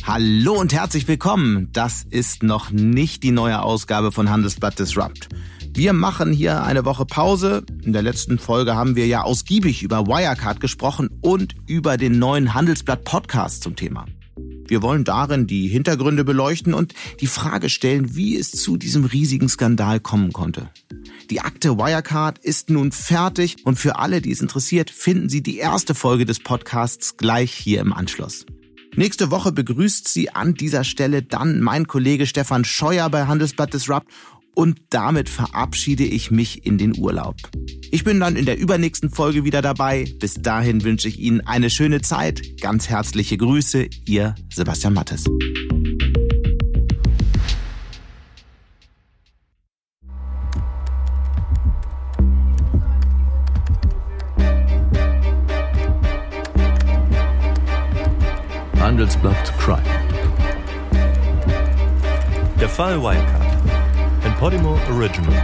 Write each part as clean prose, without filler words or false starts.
Hallo und herzlich willkommen. Das ist noch nicht die neue Ausgabe von Handelsblatt Disrupt. Wir machen hier eine Woche Pause. In der letzten Folge haben wir ja ausgiebig über Wirecard gesprochen und über den neuen Handelsblatt-Podcast zum Thema. Wir wollen darin die Hintergründe beleuchten und die Frage stellen, wie es zu diesem riesigen Skandal kommen konnte. Die Akte Wirecard ist nun fertig und für alle, die es interessiert, finden Sie die erste Folge des Podcasts gleich hier im Anschluss. Nächste Woche begrüßt Sie an dieser Stelle dann mein Kollege Stefan Scheuer bei Handelsblatt Disrupt und damit verabschiede ich mich in den Urlaub. Ich bin dann in der übernächsten Folge wieder dabei. Bis dahin wünsche ich Ihnen eine schöne Zeit. Ganz herzliche Grüße, Ihr Sebastian Mattes. Handelsblatt Crime. Der Fall Wirecard. Ein Podimo Original.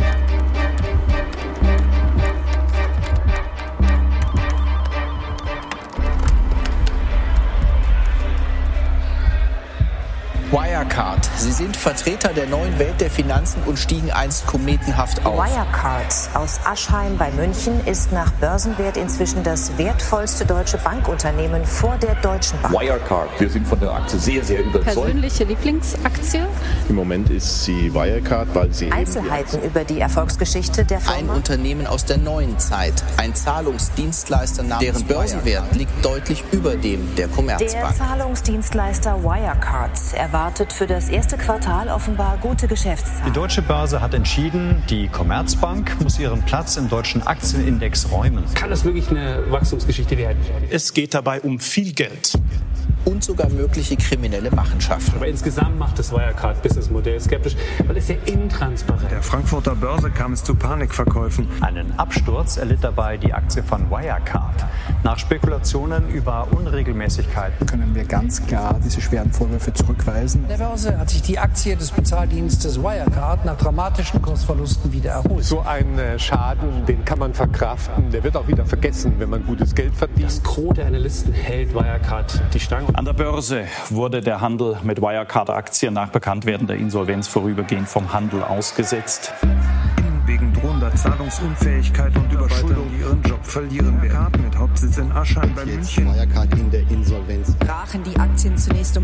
Wirecard. Sie sind Vertreter der neuen Welt der Finanzen und stiegen einst kometenhaft auf. Wirecard aus Aschheim bei München ist nach Börsenwert inzwischen das wertvollste deutsche Bankunternehmen vor der Deutschen Bank. Wirecard. Wir sind von der Aktie sehr, sehr überzeugt. Persönliche Lieblingsaktie? Im Moment ist sie Wirecard, weil sie Einzelheiten über die Erfolgsgeschichte der Firma. Ein Unternehmen aus der neuen Zeit. Ein Zahlungsdienstleister namens deren Börsenwert liegt deutlich über dem der Commerzbank. Der Zahlungsdienstleister Wirecard erwartet für das erste Quartal offenbar gute Geschäftszahlen. Die Deutsche Börse hat entschieden, die Commerzbank muss ihren Platz im deutschen Aktienindex räumen. Kann das wirklich eine Wachstumsgeschichte werden? Es geht dabei um viel Geld. Und sogar mögliche kriminelle Machenschaften. Aber insgesamt macht das Wirecard-Businessmodell skeptisch, weil es sehr intransparent. Der Frankfurter Börse kam es zu Panikverkäufen. Einen Absturz erlitt dabei die Aktie von Wirecard. Nach Spekulationen über Unregelmäßigkeiten können wir ganz klar diese schweren Vorwürfe zurückweisen. Der Börse hat sich die Aktie des Bezahldienstes Wirecard nach dramatischen Kursverlusten wieder erholt. So ein Schaden, den kann man verkraften, der wird auch wieder vergessen, wenn man gutes Geld verdient. Das Gros der Analysten hält Wirecard die Stange. An der Börse wurde der Handel mit Wirecard-Aktien nach Bekanntwerden der Insolvenz vorübergehend vom Handel ausgesetzt. Wegen drohender Zahlungsunfähigkeit und Überschuldung ihren Job verlieren werden. Mit Hauptsitz in Aschheim bei München. Wirecard in der Insolvenz. Brachen die Aktien zunächst um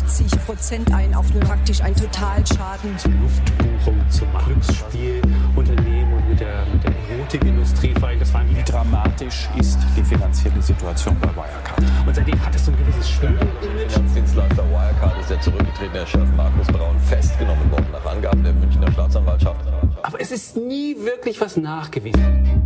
80% ein, auf nur praktisch einen Totalschaden. Zur Luftbuchung, zum Glücksspielunternehmen und mit der Erotikindustrie. Wie dramatisch ist die finanzielle Situation bei Wirecard? Und seitdem hat es so ein gewisses Der Finanzdienstleister Wirecard ist der zurückgetretene Chef Markus Braun festgenommen worden nach Angaben der Münchner Staatsanwaltschaft. Aber es ist nie wirklich was nachgewiesen.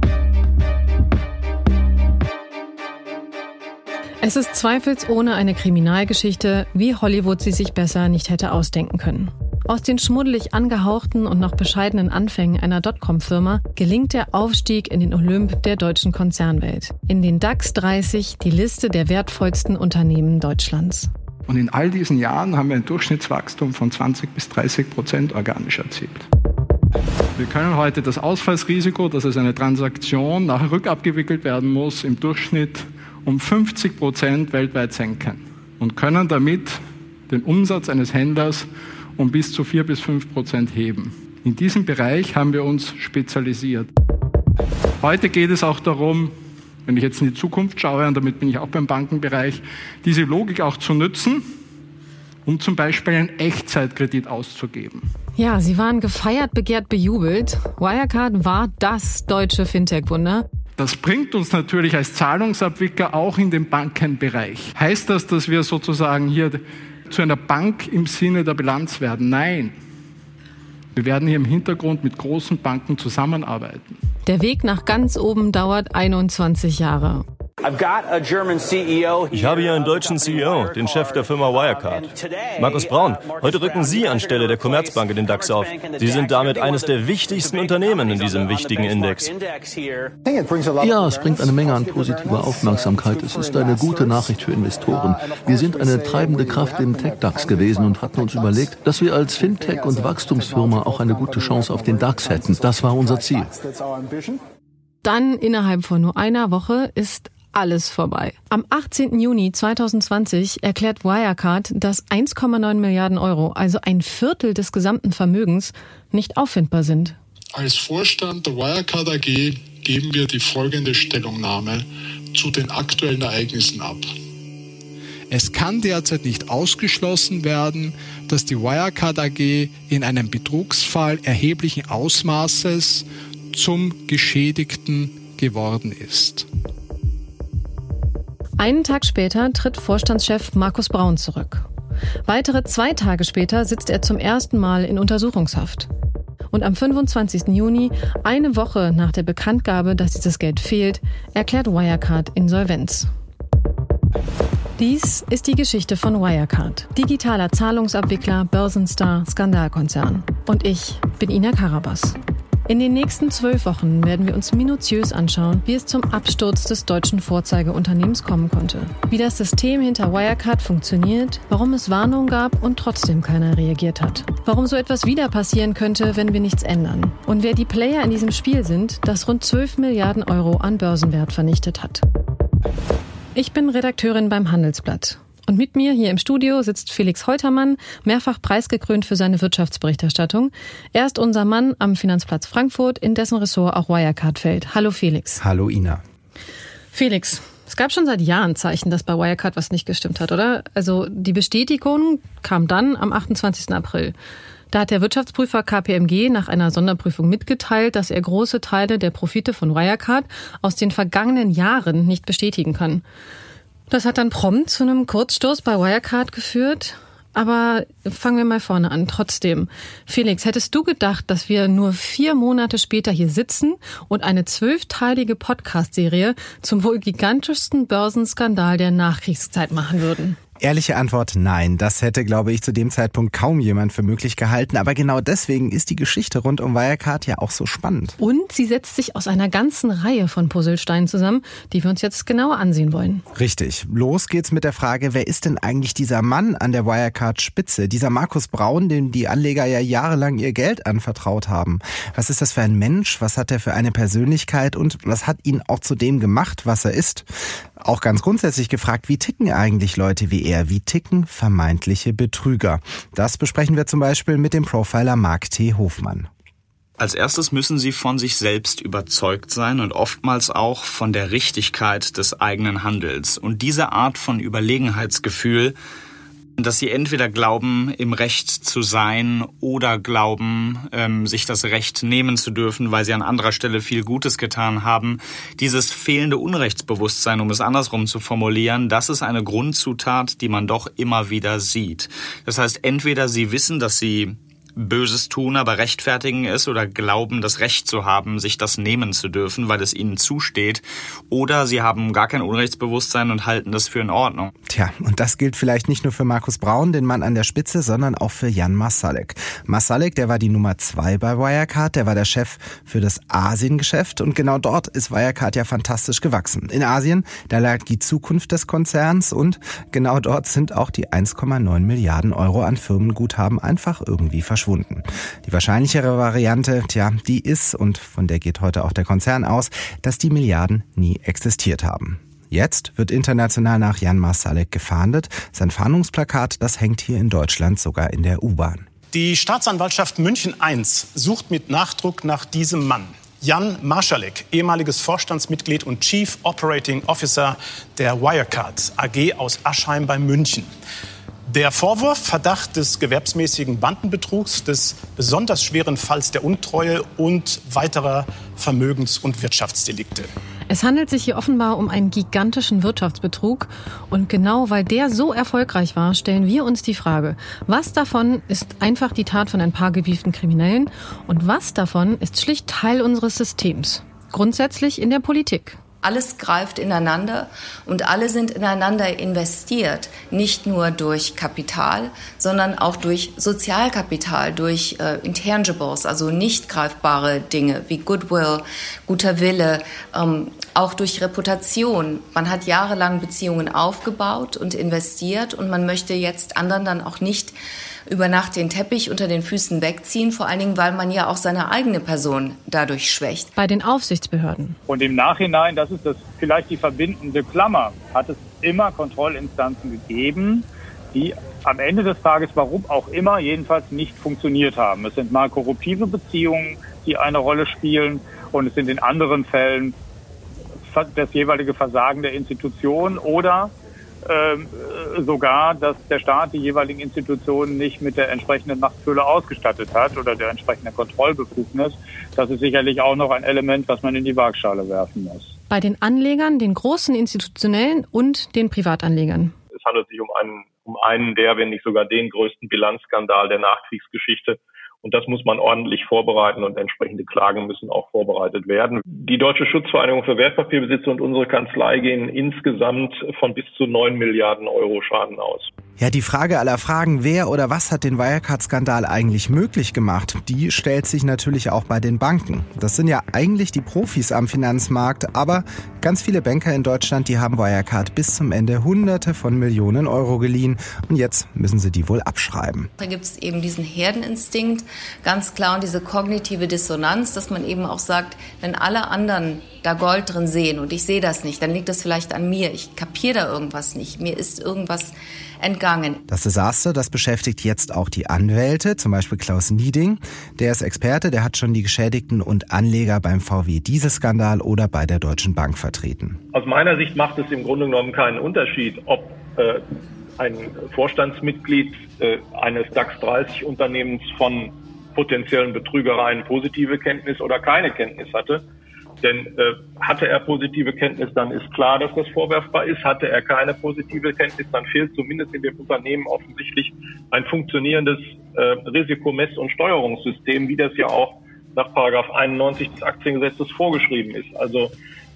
Es ist zweifelsohne eine Kriminalgeschichte, wie Hollywood sie sich besser nicht hätte ausdenken können. Aus den schmuddelig angehauchten und noch bescheidenen Anfängen einer Dotcom-Firma gelingt der Aufstieg in den Olymp der deutschen Konzernwelt. In den DAX 30 die Liste der wertvollsten Unternehmen Deutschlands. Und in all diesen Jahren haben wir ein Durchschnittswachstum von 20-30% organisch erzielt. Wir können heute das Ausfallsrisiko, dass es eine Transaktion nachher rückabgewickelt werden muss, im Durchschnitt um 50% weltweit senken und können damit den Umsatz eines Händlers um bis zu 4-5% heben. In diesem Bereich haben wir uns spezialisiert. Heute geht es auch darum, wenn ich jetzt in die Zukunft schaue, und damit bin ich auch beim Bankenbereich, diese Logik auch zu nutzen, um zum Beispiel einen Echtzeitkredit auszugeben. Ja, sie waren gefeiert, begehrt, bejubelt. Wirecard war das deutsche Fintech-Wunder. Das bringt uns natürlich als Zahlungsabwickler auch in den Bankenbereich. Heißt das, dass wir sozusagen hier zu einer Bank im Sinne der Bilanz werden? Nein. Wir werden hier im Hintergrund mit großen Banken zusammenarbeiten. Der Weg nach ganz oben dauert 21 Jahre. Ich habe hier einen deutschen CEO, den Chef der Firma Wirecard. Markus Braun, heute rücken Sie anstelle der Commerzbank in den DAX auf. Sie sind damit eines der wichtigsten Unternehmen in diesem wichtigen Index. Ja, es bringt eine Menge an positiver Aufmerksamkeit. Es ist eine gute Nachricht für Investoren. Wir sind eine treibende Kraft im Tech-DAX gewesen und hatten uns überlegt, dass wir als Fintech- und Wachstumsfirma auch eine gute Chance auf den DAX hätten. Das war unser Ziel. Dann innerhalb von nur einer Woche ist alles vorbei. Am 18. Juni 2020 erklärt Wirecard, dass 1,9 Milliarden Euro, also ein Viertel des gesamten Vermögens, nicht auffindbar sind. Als Vorstand der Wirecard AG geben wir die folgende Stellungnahme zu den aktuellen Ereignissen ab. Es kann derzeit nicht ausgeschlossen werden, dass die Wirecard AG in einem Betrugsfall erheblichen Ausmaßes zum Geschädigten geworden ist. Einen Tag später tritt Vorstandschef Markus Braun zurück. Weitere 2 Tage später sitzt er zum ersten Mal in Untersuchungshaft. Und am 25. Juni, eine Woche nach der Bekanntgabe, dass dieses Geld fehlt, erklärt Wirecard Insolvenz. Dies ist die Geschichte von Wirecard, digitaler Zahlungsabwickler, Börsenstar, Skandalkonzern. Und ich bin Ina Karabas. In den nächsten 12 Wochen werden wir uns minutiös anschauen, wie es zum Absturz des deutschen Vorzeigeunternehmens kommen konnte. Wie das System hinter Wirecard funktioniert, warum es Warnungen gab und trotzdem keiner reagiert hat. Warum so etwas wieder passieren könnte, wenn wir nichts ändern. Und wer die Player in diesem Spiel sind, das rund 12 Milliarden Euro an Börsenwert vernichtet hat. Ich bin Redakteurin beim Handelsblatt. Und mit mir hier im Studio sitzt Felix Heutermann, mehrfach preisgekrönt für seine Wirtschaftsberichterstattung. Er ist unser Mann am Finanzplatz Frankfurt, in dessen Ressort auch Wirecard fällt. Hallo Felix. Hallo Ina. Felix, es gab schon seit Jahren Zeichen, dass bei Wirecard was nicht gestimmt hat, oder? Also die Bestätigung kam dann am 28. April. Da hat der Wirtschaftsprüfer KPMG nach einer Sonderprüfung mitgeteilt, dass er große Teile der Profite von Wirecard aus den vergangenen Jahren nicht bestätigen kann. Das hat dann prompt zu einem Kurzstoß bei Wirecard geführt. Aber fangen wir mal vorne an. Trotzdem, Felix, hättest du gedacht, dass wir nur 4 Monate später hier sitzen und eine 12-teilige Podcast-Serie zum wohl gigantischsten Börsenskandal der Nachkriegszeit machen würden? Ehrliche Antwort, nein. Das hätte, glaube ich, zu dem Zeitpunkt kaum jemand für möglich gehalten. Aber genau deswegen ist die Geschichte rund um Wirecard ja auch so spannend. Und sie setzt sich aus einer ganzen Reihe von Puzzlesteinen zusammen, die wir uns jetzt genauer ansehen wollen. Richtig. Los geht's mit der Frage, wer ist denn eigentlich dieser Mann an der Wirecard-Spitze? Dieser Markus Braun, dem die Anleger ja jahrelang ihr Geld anvertraut haben. Was ist das für ein Mensch? Was hat er für eine Persönlichkeit? Und was hat ihn auch zu dem gemacht, was er ist? Auch ganz grundsätzlich gefragt, wie ticken eigentlich Leute wie er? Wie ticken vermeintliche Betrüger? Das besprechen wir zum Beispiel mit dem Profiler Mark T. Hofmann. Als erstes müssen Sie von sich selbst überzeugt sein und oftmals auch von der Richtigkeit des eigenen Handels. Und diese Art von Überlegenheitsgefühl, dass Sie entweder glauben, im Recht zu sein oder glauben, sich das Recht nehmen zu dürfen, weil Sie an anderer Stelle viel Gutes getan haben. Dieses fehlende Unrechtsbewusstsein, um es andersrum zu formulieren, das ist eine Grundzutat, die man doch immer wieder sieht. Das heißt, entweder Sie wissen, dass Sie Böses tun, aber rechtfertigen es oder glauben, das Recht zu haben, sich das nehmen zu dürfen, weil es ihnen zusteht. Oder sie haben gar kein Unrechtsbewusstsein und halten das für in Ordnung. Tja, und das gilt vielleicht nicht nur für Markus Braun, den Mann an der Spitze, sondern auch für Jan Marsalek. Marsalek, der war die Nummer 2 bei Wirecard, der war der Chef für das Asien-Geschäft und genau dort ist Wirecard ja fantastisch gewachsen. In Asien, da lag die Zukunft des Konzerns und genau dort sind auch die 1,9 Milliarden Euro an Firmenguthaben einfach irgendwie verschwunden. Die wahrscheinlichere Variante, die ist, und von der geht heute auch der Konzern aus, dass die Milliarden nie existiert haben. Jetzt wird international nach Jan Marsalek gefahndet. Sein Fahndungsplakat, das hängt hier in Deutschland sogar in der U-Bahn. Die Staatsanwaltschaft München I sucht mit Nachdruck nach diesem Mann. Jan Marsalek, ehemaliges Vorstandsmitglied und Chief Operating Officer der Wirecard AG aus Aschheim bei München. Der Vorwurf, Verdacht des gewerbsmäßigen Bandenbetrugs, des besonders schweren Falls der Untreue und weiterer Vermögens- und Wirtschaftsdelikte. Es handelt sich hier offenbar um einen gigantischen Wirtschaftsbetrug. Und genau weil der so erfolgreich war, stellen wir uns die Frage, was davon ist einfach die Tat von ein paar gewieften Kriminellen und was davon ist schlicht Teil unseres Systems, grundsätzlich in der Politik. Alles greift ineinander und alle sind ineinander investiert, nicht nur durch Kapital, sondern auch durch Sozialkapital, durch Intangibles, also nicht greifbare Dinge wie Goodwill, guter Wille, auch durch Reputation. Man hat jahrelang Beziehungen aufgebaut und investiert und man möchte jetzt anderen dann auch nicht über Nacht den Teppich unter den Füßen wegziehen, vor allen Dingen, weil man ja auch seine eigene Person dadurch schwächt. Bei den Aufsichtsbehörden. Und im Nachhinein, das ist das vielleicht die verbindende Klammer, hat es immer Kontrollinstanzen gegeben, die am Ende des Tages, warum auch immer, jedenfalls nicht funktioniert haben. Es sind mal korruptive Beziehungen, die eine Rolle spielen, und es sind in anderen Fällen das jeweilige Versagen der Institution oder sogar, dass der Staat die jeweiligen Institutionen nicht mit der entsprechenden Machtfülle ausgestattet hat oder der entsprechenden Kontrollbefugnis. Das ist sicherlich auch noch ein Element, was man in die Waagschale werfen muss. Bei den Anlegern, den großen institutionellen und den Privatanlegern. Es handelt sich um einen der, wenn nicht sogar den größten Bilanzskandal der Nachkriegsgeschichte. Und das muss man ordentlich vorbereiten und entsprechende Klagen müssen auch vorbereitet werden. Die Deutsche Schutzvereinigung für Wertpapierbesitzer und unsere Kanzlei gehen insgesamt von bis zu 9 Milliarden Euro Schaden aus. Ja, die Frage aller Fragen, wer oder was hat den Wirecard-Skandal eigentlich möglich gemacht, die stellt sich natürlich auch bei den Banken. Das sind ja eigentlich die Profis am Finanzmarkt, aber ganz viele Banker in Deutschland, die haben Wirecard bis zum Ende Hunderte von Millionen Euro geliehen und jetzt müssen sie die wohl abschreiben. Da gibt es eben diesen Herdeninstinkt, ganz klar, und diese kognitive Dissonanz, dass man eben auch sagt, wenn alle anderen da Gold drin sehen und ich sehe das nicht, dann liegt das vielleicht an mir. Ich kapiere da irgendwas nicht. Mir ist irgendwas entgangen. Das Desaster, das beschäftigt jetzt auch die Anwälte, zum Beispiel Klaus Nieding. Der ist Experte, der hat schon die Geschädigten und Anleger beim VW-Dieselskandal oder bei der Deutschen Bank vertreten. Aus meiner Sicht macht es im Grunde genommen keinen Unterschied, ob ein Vorstandsmitglied eines DAX 30 Unternehmens von potenziellen Betrügereien positive Kenntnis oder keine Kenntnis hatte. Denn hatte er positive Kenntnis, dann ist klar, dass das vorwerfbar ist. Hatte er keine positive Kenntnis, dann fehlt zumindest in dem Unternehmen offensichtlich ein funktionierendes Risikomess- und Steuerungssystem, wie das ja auch nach § 91 des Aktiengesetzes vorgeschrieben ist. Also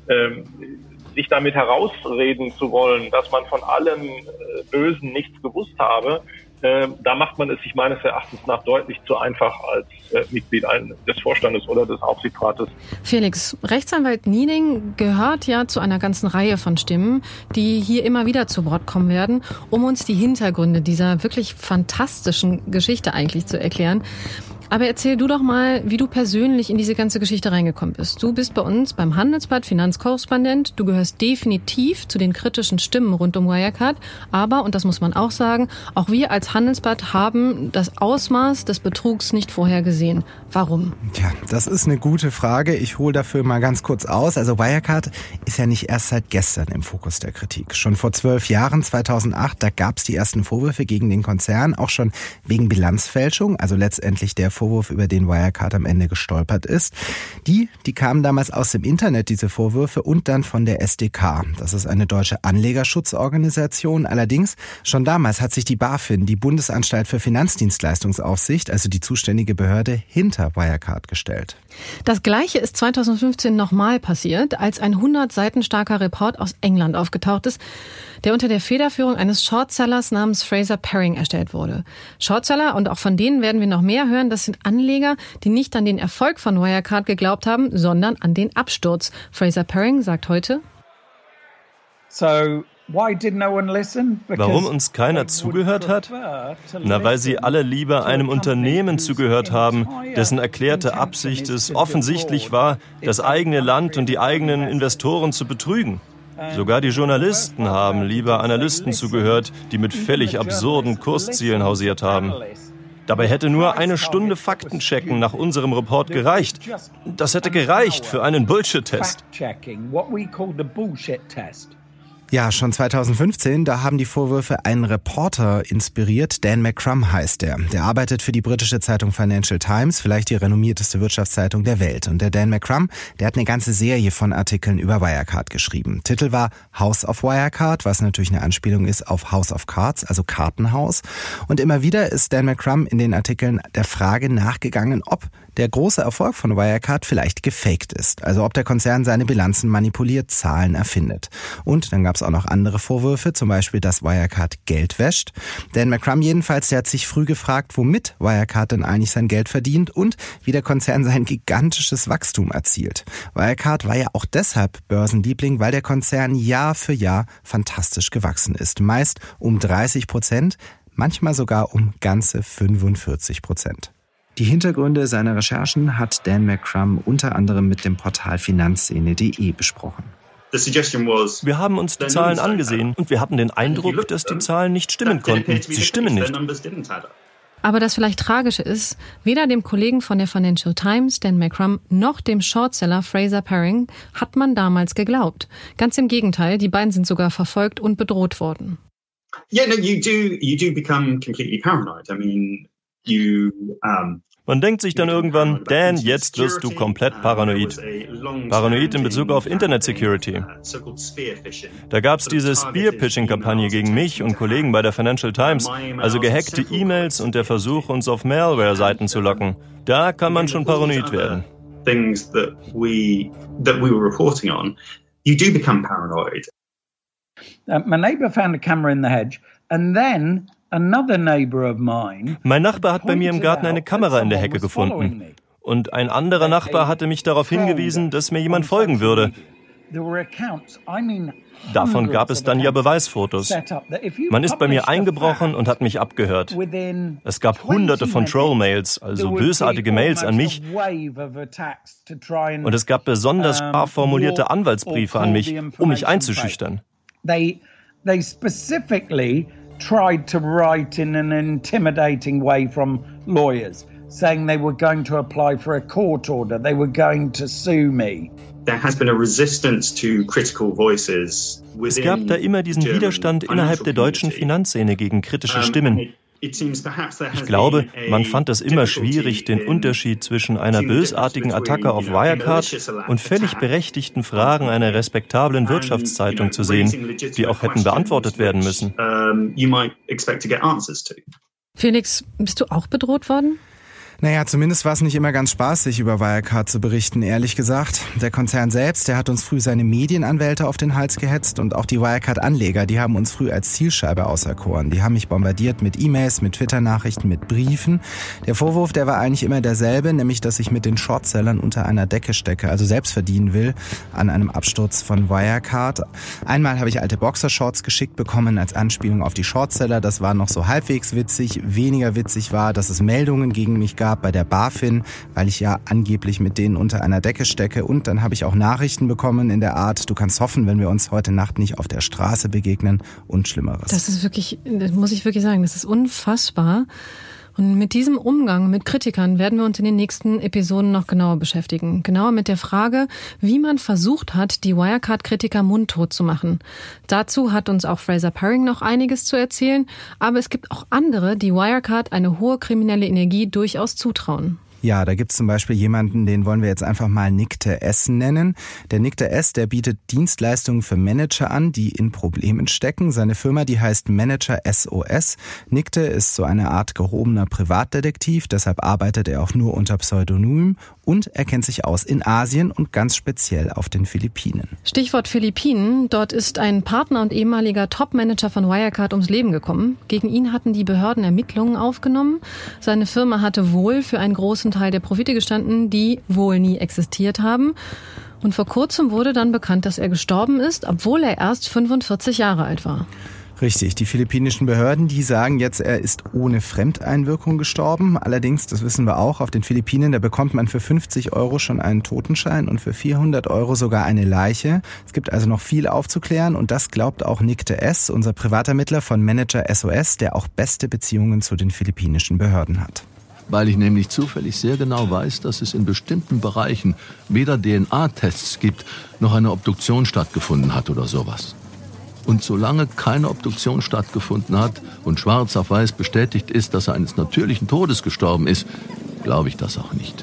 sich damit herausreden zu wollen, dass man von allem Bösen nichts gewusst habe, da macht man es sich meines Erachtens nach deutlich zu einfach als Mitglied des Vorstandes oder des Aufsichtsrates. Felix, Rechtsanwalt Nieding gehört ja zu einer ganzen Reihe von Stimmen, die hier immer wieder zu Wort kommen werden, um uns die Hintergründe dieser wirklich fantastischen Geschichte eigentlich zu erklären. Aber erzähl du doch mal, wie du persönlich in diese ganze Geschichte reingekommen bist. Du bist bei uns beim Handelsblatt Finanzkorrespondent. Du gehörst definitiv zu den kritischen Stimmen rund um Wirecard. Aber, und das muss man auch sagen, auch wir als Handelsblatt haben das Ausmaß des Betrugs nicht vorher gesehen. Warum? Tja, das ist eine gute Frage. Ich hole dafür mal ganz kurz aus. Also Wirecard ist ja nicht erst seit gestern im Fokus der Kritik. Schon vor 12 Jahren, 2008, da gab es die ersten Vorwürfe gegen den Konzern, auch schon wegen Bilanzfälschung, also letztendlich der Vorwurf, über den Wirecard am Ende gestolpert ist. Die kamen damals aus dem Internet, diese Vorwürfe, und dann von der SDK. Das ist eine deutsche Anlegerschutzorganisation. Allerdings, schon damals hat sich die BaFin, die Bundesanstalt für Finanzdienstleistungsaufsicht, also die zuständige Behörde, hinter Wirecard gestellt. Das Gleiche ist 2015 nochmal passiert, als ein 100 Seiten starker Report aus England aufgetaucht ist, der unter der Federführung eines Shortsellers namens Fraser Paring erstellt wurde. Shortseller, und auch von denen werden wir noch mehr hören, das sind Anleger, die nicht an den Erfolg von Wirecard geglaubt haben, sondern an den Absturz. Fraser Paring sagt heute: Warum uns keiner zugehört hat? Na, weil sie alle lieber einem Unternehmen zugehört haben, dessen erklärte Absicht es offensichtlich war, das eigene Land und die eigenen Investoren zu betrügen. Sogar die Journalisten haben lieber Analysten zugehört, die mit völlig absurden Kurszielen hausiert haben. Dabei hätte nur eine Stunde Faktenchecken nach unserem Report gereicht. Das hätte gereicht für einen Bullshit-Test. Ja, schon 2015, da haben die Vorwürfe einen Reporter inspiriert. Dan McCrum heißt der. Der arbeitet für die britische Zeitung Financial Times, vielleicht die renommierteste Wirtschaftszeitung der Welt. Und der Dan McCrum, der hat eine ganze Serie von Artikeln über Wirecard geschrieben. Titel war House of Wirecard, was natürlich eine Anspielung ist auf House of Cards, also Kartenhaus. Und immer wieder ist Dan McCrum in den Artikeln der Frage nachgegangen, ob der große Erfolg von Wirecard vielleicht gefaked ist. Also ob der Konzern seine Bilanzen manipuliert, Zahlen erfindet. Und dann gab es auch noch andere Vorwürfe, zum Beispiel, dass Wirecard Geld wäscht. Dan McCrum jedenfalls, der hat sich früh gefragt, womit Wirecard denn eigentlich sein Geld verdient und wie der Konzern sein gigantisches Wachstum erzielt. Wirecard war ja auch deshalb Börsenliebling, weil der Konzern Jahr für Jahr fantastisch gewachsen ist. Meist um 30%. manchmal sogar um ganze 45%. Die Hintergründe seiner Recherchen hat Dan McCrum unter anderem mit dem Portal Finanzszene.de besprochen. Wir haben uns die Zahlen angesehen und wir hatten den Eindruck, dass die Zahlen nicht stimmen konnten. Sie stimmen nicht. Aber das vielleicht Tragische ist, weder dem Kollegen von der Financial Times, Dan McCrum, noch dem Shortseller Fraser Paring hat man damals geglaubt. Ganz im Gegenteil, die beiden sind sogar verfolgt und bedroht worden. Yeah, no, you do become completely paranoid. I mean, Man denkt sich dann irgendwann, Dan, jetzt wirst du komplett paranoid. Paranoid in Bezug auf Internet-Security. Da gab es diese Spear-Phishing-Kampagne gegen mich und Kollegen bei der Financial Times, also gehackte E-Mails und der Versuch, uns auf Malware-Seiten zu locken. Da kann man schon paranoid werden. Things that we were reporting on, you do become paranoid. My neighbor found a camera in the hedge and then mein Nachbar hat bei mir im Garten eine Kamera in der Hecke gefunden. Und ein anderer Nachbar hatte mich darauf hingewiesen, dass mir jemand folgen würde. Davon gab es dann ja Beweisfotos. Man ist bei mir eingebrochen und hat mich abgehört. Es gab hunderte von Troll-Mails, also bösartige Mails an mich. Und es gab besonders scharf formulierte Anwaltsbriefe an mich, um mich einzuschüchtern. They specifically tried to write in an intimidating way from lawyers, saying they were going to apply for a court order, they were going to sue me. There has been a resistance to critical voices within. Es gab da immer diesen Widerstand innerhalb der deutschen Finanzszene gegen kritische Stimmen. Ich glaube, man fand es immer schwierig, den Unterschied zwischen einer bösartigen Attacke auf Wirecard und völlig berechtigten Fragen einer respektablen Wirtschaftszeitung zu sehen, die auch hätten beantwortet werden müssen. Felix, bist du auch bedroht worden? Naja, zumindest war es nicht immer ganz spaßig, über Wirecard zu berichten, ehrlich gesagt. Der Konzern selbst, der hat uns früh seine Medienanwälte auf den Hals gehetzt und auch die Wirecard-Anleger, die haben uns früh als Zielscheibe auserkoren. Die haben mich bombardiert mit E-Mails, mit Twitter-Nachrichten, mit Briefen. Der Vorwurf, der war eigentlich immer derselbe, nämlich, dass ich mit den Shortsellern unter einer Decke stecke, also selbst verdienen will an einem Absturz von Wirecard. Einmal habe ich alte Boxershorts geschickt bekommen als Anspielung auf die Shortseller. Das war noch so halbwegs witzig. Weniger witzig war, dass es Meldungen gegen mich gab bei der BaFin, weil ich ja angeblich mit denen unter einer Decke stecke. Und dann habe ich auch Nachrichten bekommen in der Art, du kannst hoffen, wenn wir uns heute Nacht nicht auf der Straße begegnen und Schlimmeres. Das ist wirklich, das muss ich wirklich sagen, das ist unfassbar. Und mit diesem Umgang mit Kritikern werden wir uns in den nächsten Episoden noch genauer beschäftigen. Genauer mit der Frage, wie man versucht hat, die Wirecard-Kritiker mundtot zu machen. Dazu hat uns auch Fraser Paring noch einiges zu erzählen. Aber es gibt auch andere, die Wirecard eine hohe kriminelle Energie durchaus zutrauen. Ja, da gibt's zum Beispiel jemanden, den wollen wir jetzt einfach mal Nikte S. nennen. Der Nikte S., der bietet Dienstleistungen für Manager an, die in Problemen stecken. Seine Firma, die heißt Manager SOS. Nikte ist so eine Art gehobener Privatdetektiv, deshalb arbeitet er auch nur unter Pseudonym und er kennt sich aus in Asien und ganz speziell auf den Philippinen. Stichwort Philippinen. Dort ist ein Partner und ehemaliger Top-Manager von Wirecard ums Leben gekommen. Gegen ihn hatten die Behörden Ermittlungen aufgenommen. Seine Firma hatte wohl für einen großen Teil der Profite gestanden, die wohl nie existiert haben. Und vor kurzem wurde dann bekannt, dass er gestorben ist, obwohl er erst 45 Jahre alt war. Richtig, die philippinischen Behörden, die sagen jetzt, er ist ohne Fremdeinwirkung gestorben. Allerdings, das wissen wir auch, auf den Philippinen, da bekommt man für 50 € schon einen Totenschein und für 400 € sogar eine Leiche. Es gibt also noch viel aufzuklären und das glaubt auch Nikte S., unser Privatermittler von Manager SOS, der auch beste Beziehungen zu den philippinischen Behörden hat. Weil ich nämlich zufällig sehr genau weiß, dass es in bestimmten Bereichen weder DNA-Tests gibt, noch eine Obduktion stattgefunden hat oder sowas. Und solange keine Obduktion stattgefunden hat und schwarz auf weiß bestätigt ist, dass er eines natürlichen Todes gestorben ist, glaube ich das auch nicht.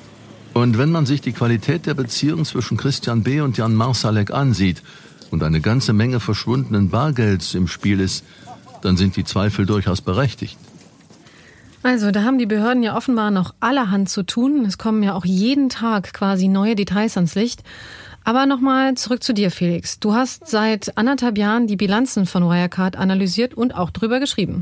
Und wenn man sich die Qualität der Beziehung zwischen Christian B. und Jan Marsalek ansieht und eine ganze Menge verschwundenen Bargelds im Spiel ist, dann sind die Zweifel durchaus berechtigt. Also, da haben die Behörden ja offenbar noch allerhand zu tun. Es kommen ja auch jeden Tag quasi neue Details ans Licht. Aber nochmal zurück zu dir, Felix. Du hast seit 1,5 Jahren die Bilanzen von Wirecard analysiert und auch drüber geschrieben.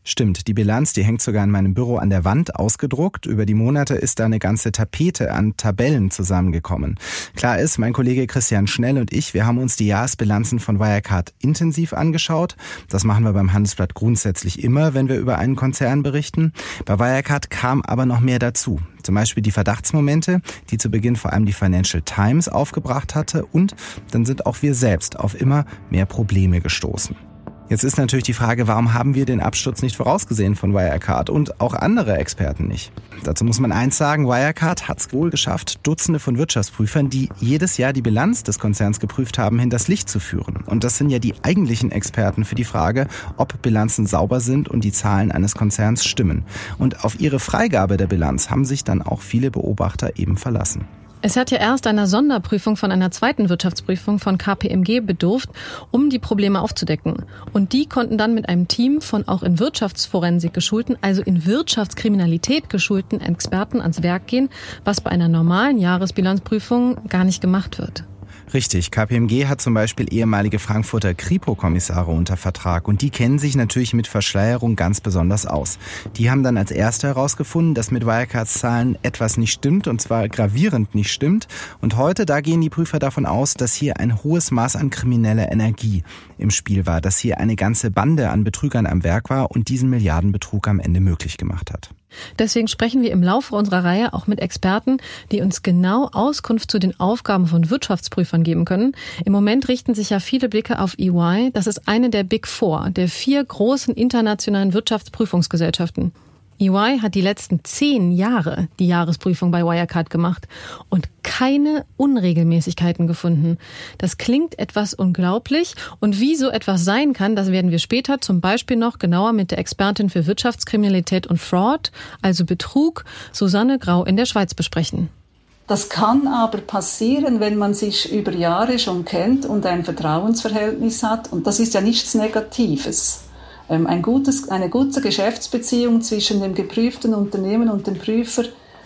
Stimmt, die Bilanz, die hängt sogar in meinem Büro an der Wand ausgedruckt. Über die Monate ist da eine ganze Tapete an Tabellen zusammengekommen. Klar ist, mein Kollege Christian Schnell und ich, wir haben uns die Jahresbilanzen von Wirecard intensiv angeschaut. Das machen wir beim Handelsblatt grundsätzlich immer, wenn wir über einen Konzern berichten. Bei Wirecard kam aber noch mehr dazu. Zum Beispiel die Verdachtsmomente, die zu Beginn vor allem die Financial Times aufgebracht hatte. Und dann sind auch wir selbst auf immer mehr Probleme gestoßen. Jetzt ist natürlich die Frage, warum haben wir den Absturz nicht vorausgesehen von Wirecard und auch andere Experten nicht? Dazu muss man eins sagen, Wirecard hat es wohl geschafft, Dutzende von Wirtschaftsprüfern, die jedes Jahr die Bilanz des Konzerns geprüft haben, hinters Licht zu führen. Und das sind ja die eigentlichen Experten für die Frage, ob Bilanzen sauber sind und die Zahlen eines Konzerns stimmen. Und auf ihre Freigabe der Bilanz haben sich dann auch viele Beobachter eben verlassen. Es hat ja erst einer Sonderprüfung von einer zweiten Wirtschaftsprüfung von KPMG bedurft, um die Probleme aufzudecken. Und die konnten dann mit einem Team von auch in Wirtschaftsforensik geschulten, also in Wirtschaftskriminalität geschulten Experten ans Werk gehen, was bei einer normalen Jahresbilanzprüfung gar nicht gemacht wird. Richtig, KPMG hat zum Beispiel ehemalige Frankfurter Kripo-Kommissare unter Vertrag und die kennen sich natürlich mit Verschleierung ganz besonders aus. Die haben dann als Erste herausgefunden, dass mit Wirecards Zahlen etwas nicht stimmt und zwar gravierend nicht stimmt. Und heute, da gehen die Prüfer davon aus, dass hier ein hohes Maß an krimineller Energie im Spiel war, dass hier eine ganze Bande an Betrügern am Werk war und diesen Milliardenbetrug am Ende möglich gemacht hat. Deswegen sprechen wir im Laufe unserer Reihe auch mit Experten, die uns genau Auskunft zu den Aufgaben von Wirtschaftsprüfern geben können. Im Moment richten sich ja viele Blicke auf EY. Das ist eine der Big Four, der 4 großen internationalen Wirtschaftsprüfungsgesellschaften. EY hat die letzten 10 Jahre die Jahresprüfung bei Wirecard gemacht und keine Unregelmäßigkeiten gefunden. Das klingt etwas unglaublich und wie so etwas sein kann, das werden wir später zum Beispiel noch genauer mit der Expertin für Wirtschaftskriminalität und Fraud, also Betrug, Susanne Grau in der Schweiz besprechen. Das kann aber passieren, wenn man sich über Jahre schon kennt und ein Vertrauensverhältnis hat und das ist ja nichts Negatives. Eine gute Geschäftsbeziehung zwischen dem geprüften Unternehmen und dem Prüfer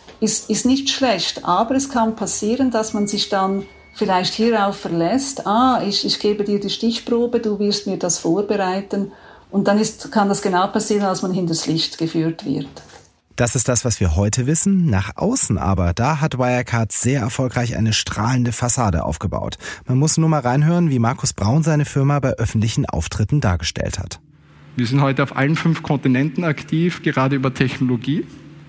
ist nicht schlecht, aber es kann passieren, dass man sich dann vielleicht hierauf verlässt, ich gebe dir die Stichprobe, du wirst mir das vorbereiten und dann kann das genau passieren, als man hinters Licht geführt wird. Das ist das, was wir heute wissen. Nach außen aber, da hat Wirecard sehr erfolgreich eine strahlende Fassade aufgebaut. Man muss nur mal reinhören, wie Markus Braun seine Firma bei öffentlichen Auftritten dargestellt hat. Wir sind heute auf allen 5 Kontinenten aktiv, gerade über Technologie.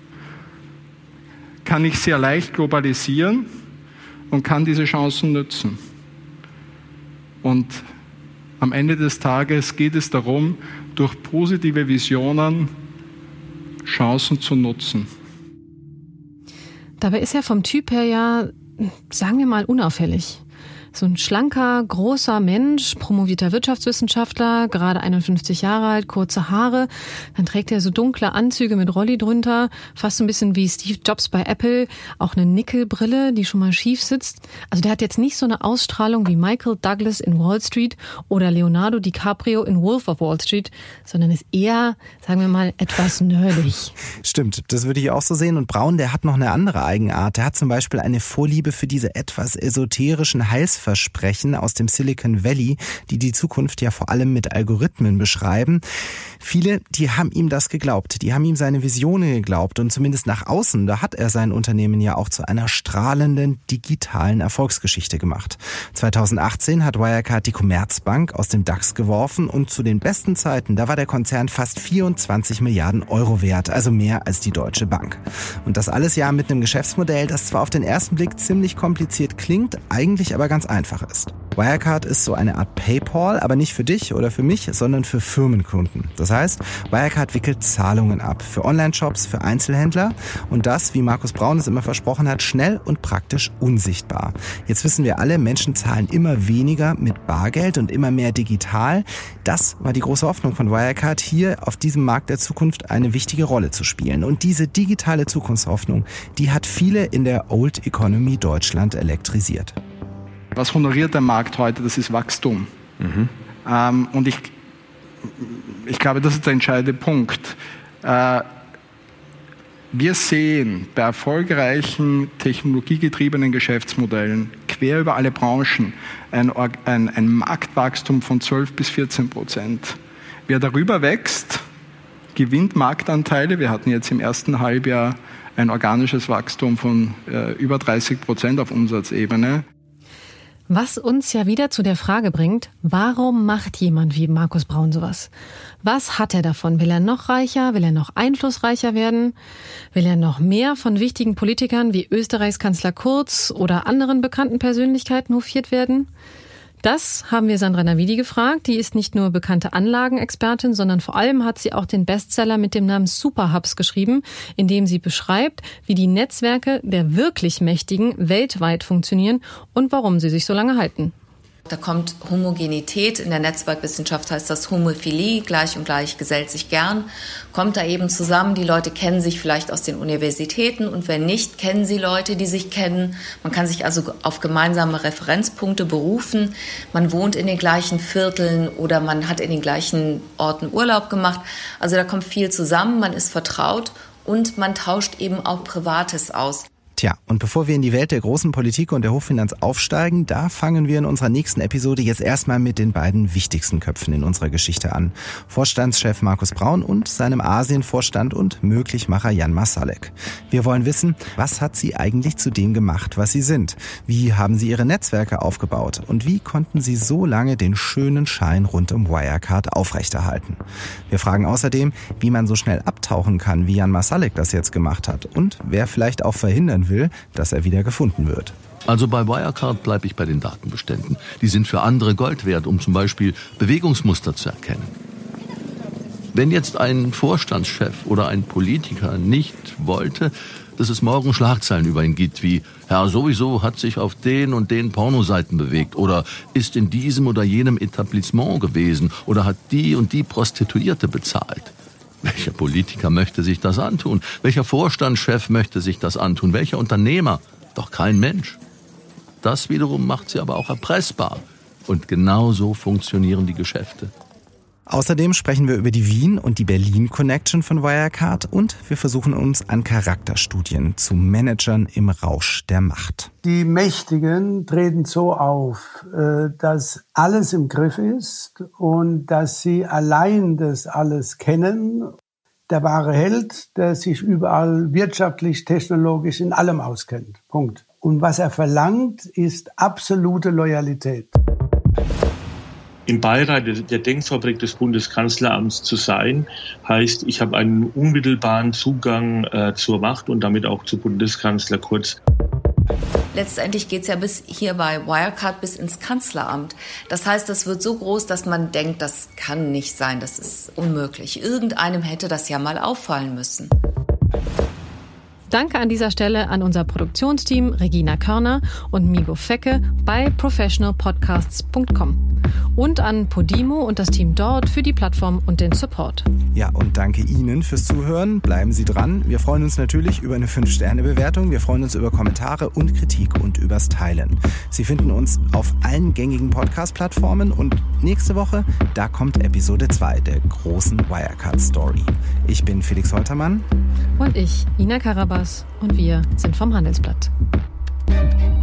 Kann ich sehr leicht globalisieren und kann diese Chancen nutzen. Und am Ende des Tages geht es darum, durch positive Visionen Chancen zu nutzen. Dabei ist er vom Typ her ja, sagen wir mal, unauffällig. So ein schlanker, großer Mensch, promovierter Wirtschaftswissenschaftler, gerade 51 Jahre alt, kurze Haare. Dann trägt er so dunkle Anzüge mit Rolli drunter, fast so ein bisschen wie Steve Jobs bei Apple. Auch eine Nickelbrille, die schon mal schief sitzt. Also der hat jetzt nicht so eine Ausstrahlung wie Michael Douglas in Wall Street oder Leonardo DiCaprio in Wolf of Wall Street, sondern ist eher, sagen wir mal, etwas nerdig. Stimmt, das würde ich auch so sehen. Und Braun, der hat noch eine andere Eigenart. Der hat zum Beispiel eine Vorliebe für diese etwas esoterischen Heilsversprechen aus dem Silicon Valley, die Zukunft ja vor allem mit Algorithmen beschreiben. Viele, die haben ihm das geglaubt, die haben ihm seine Visionen geglaubt und zumindest nach außen, da hat er sein Unternehmen ja auch zu einer strahlenden digitalen Erfolgsgeschichte gemacht. 2018 hat Wirecard die Commerzbank aus dem DAX geworfen und zu den besten Zeiten, da war der Konzern fast 24 Milliarden Euro wert, also mehr als die Deutsche Bank. Und das alles ja mit einem Geschäftsmodell, das zwar auf den ersten Blick ziemlich kompliziert klingt, eigentlich aber ganz einfach ist. Wirecard ist so eine Art PayPal, aber nicht für dich oder für mich, sondern für Firmenkunden. Das heißt, Wirecard wickelt Zahlungen ab für Online-Shops, für Einzelhändler und das, wie Markus Braun es immer versprochen hat, schnell und praktisch unsichtbar. Jetzt wissen wir alle, Menschen zahlen immer weniger mit Bargeld und immer mehr digital. Das war die große Hoffnung von Wirecard, hier auf diesem Markt der Zukunft eine wichtige Rolle zu spielen. Und diese digitale Zukunftshoffnung, die hat viele in der Old Economy Deutschland elektrisiert. Was honoriert der Markt heute? Das ist Wachstum. Und ich glaube, das ist der entscheidende Punkt. Wir sehen bei erfolgreichen technologiegetriebenen Geschäftsmodellen quer über alle Branchen ein Marktwachstum von 12-14%. Wer darüber wächst, gewinnt Marktanteile. Wir hatten jetzt im ersten Halbjahr ein organisches Wachstum von über 30% auf Umsatzebene. Was uns ja wieder zu der Frage bringt, warum macht jemand wie Markus Braun sowas? Was hat er davon? Will er noch reicher? Will er noch einflussreicher werden? Will er noch mehr von wichtigen Politikern wie Österreichs Kanzler Kurz oder anderen bekannten Persönlichkeiten hofiert werden? Das haben wir Sandra Navidi gefragt. Die ist nicht nur bekannte Anlagenexpertin, sondern vor allem hat sie auch den Bestseller mit dem Namen Superhubs geschrieben, in dem sie beschreibt, wie die Netzwerke der wirklich Mächtigen weltweit funktionieren und warum sie sich so lange halten. Da kommt Homogenität, in der Netzwerkwissenschaft heißt das Homophilie, gleich und gleich gesellt sich gern, kommt da eben zusammen, die Leute kennen sich vielleicht aus den Universitäten und wenn nicht, kennen sie Leute, die sich kennen. Man kann sich also auf gemeinsame Referenzpunkte berufen, man wohnt in den gleichen Vierteln oder man hat in den gleichen Orten Urlaub gemacht. Also da kommt viel zusammen, man ist vertraut und man tauscht eben auch Privates aus. Tja, und bevor wir in die Welt der großen Politik und der Hochfinanz aufsteigen, da fangen wir in unserer nächsten Episode jetzt erstmal mit den beiden wichtigsten Köpfen in unserer Geschichte an. Vorstandschef Markus Braun und seinem Asienvorstand und Möglichmacher Jan Marsalek. Wir wollen wissen, was hat sie eigentlich zu dem gemacht, was sie sind? Wie haben sie ihre Netzwerke aufgebaut? Und wie konnten sie so lange den schönen Schein rund um Wirecard aufrechterhalten? Wir fragen außerdem, wie man so schnell abtauchen kann, wie Jan Marsalek das jetzt gemacht hat und wer vielleicht auch verhindern will, dass er wieder gefunden wird. Also bei Wirecard bleibe ich bei den Datenbeständen. Die sind für andere Gold wert, um zum Beispiel Bewegungsmuster zu erkennen. Wenn jetzt ein Vorstandschef oder ein Politiker nicht wollte, dass es morgen Schlagzeilen über ihn gibt, wie Herr sowieso hat sich auf den und den Pornoseiten bewegt oder ist in diesem oder jenem Etablissement gewesen oder hat die und die Prostituierte bezahlt. Welcher Politiker möchte sich das antun? Welcher Vorstandschef möchte sich das antun? Welcher Unternehmer? Doch kein Mensch. Das wiederum macht sie aber auch erpressbar. Und genau so funktionieren die Geschäfte. Außerdem sprechen wir über die Wien- und die Berlin-Connection von Wirecard und wir versuchen uns an Charakterstudien zu Managern im Rausch der Macht. Die Mächtigen treten so auf, dass alles im Griff ist und dass sie allein das alles kennen. Der wahre Held, der sich überall wirtschaftlich, technologisch in allem auskennt. Punkt. Und was er verlangt, ist absolute Loyalität. Im Beirat der Denkfabrik des Bundeskanzleramts zu sein, heißt, ich habe einen unmittelbaren Zugang zur Macht und damit auch zu Bundeskanzler Kurz. Letztendlich geht es ja bis hier bei Wirecard bis ins Kanzleramt. Das heißt, das wird so groß, dass man denkt, das kann nicht sein, das ist unmöglich. Irgendeinem hätte das ja mal auffallen müssen. Danke an dieser Stelle an unser Produktionsteam Regina Körner und Migo Fecke bei professionalpodcasts.com und an Podimo und das Team dort für die Plattform und den Support. Ja, und danke Ihnen fürs Zuhören. Bleiben Sie dran. Wir freuen uns natürlich über eine 5-Sterne-Bewertung. Wir freuen uns über Kommentare und Kritik und übers Teilen. Sie finden uns auf allen gängigen Podcast-Plattformen und nächste Woche, da kommt Episode 2 der großen Wirecard-Story. Ich bin Felix Holtermann. Und ich, Ina Karabas. Und wir sind vom Handelsblatt.